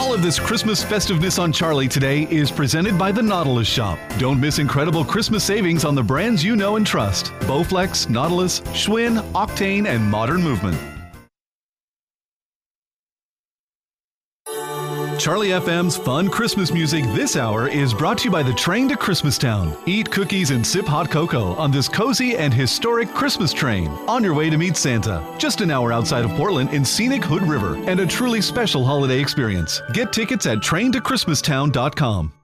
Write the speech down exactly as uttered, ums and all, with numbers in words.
All of this Christmas festiveness on Charlie today is presented by the Nautilus Shop. Don't miss incredible Christmas savings on the brands you know and trust. Bowflex, Nautilus, Schwinn, Octane, and Modern Movement. Charlie F M's fun Christmas music this hour is brought to you by the Train to Christmastown. Eat cookies and sip hot cocoa on this cozy and historic Christmas train on your way to meet Santa. Just an hour outside of Portland in scenic Hood River and a truly special holiday experience. Get tickets at train to christmastown dot com.